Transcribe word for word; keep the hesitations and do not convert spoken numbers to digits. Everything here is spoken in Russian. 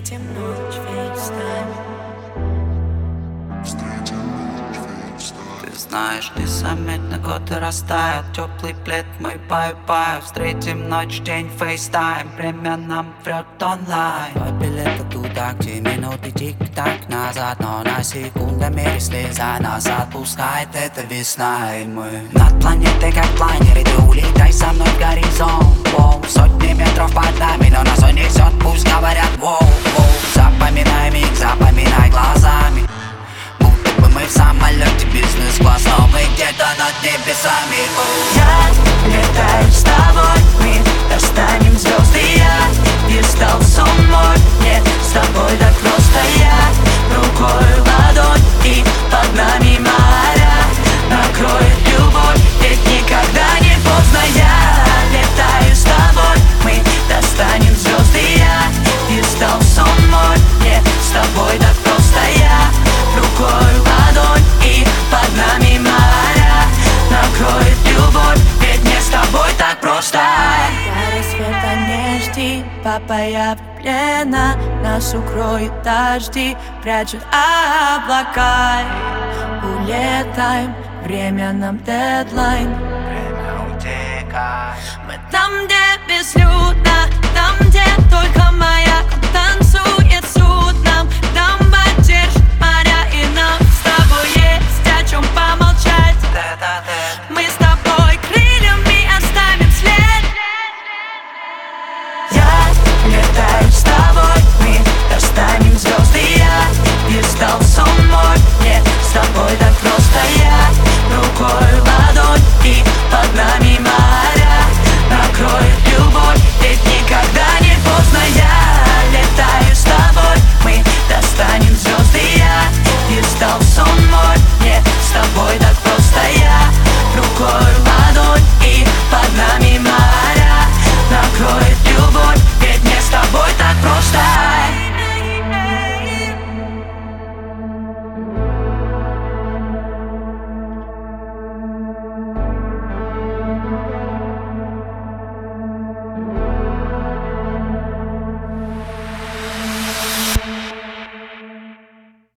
Встретим ночь, FaceTime. Ты знаешь, незаметно годы растают. Теплый плед, мы бай-бай. Встретим ночь, день, FaceTime. Время нам врет онлайн. Твой билет туда, где минуты тик-так назад. Но на секундомере слеза нас отпускает эта весна. И мы над планетой как планеры. Ты улетай со мной в горизонт. Воу. Сотни метров под нами, но нас он несет. Пусть говорят воу, воу. Запоминай миг, запоминай глазами. Мы в самолете бизнес-класс, но мы где-то над небесами. Я летаю с тобой, мы достанем звезды. Я перестал сон мой, нет, с тобой так просто. Я рукой ладонь, и под нами моря накроет любовь, ведь никогда не поздно. Я летаю с тобой, мы достанем звезды. Я перестал сон мой, нет, с тобой так просто. Я рукой ладонь, и под нами моря накроет любовь, ведь мне с тобой так просто. До рассвета не жди, папа, я влюблена. Нас укроют дожди, прячут облака. Улетаем, время нам дедлайн. Время утекает. Мы там, где безлюдно, там, где только моя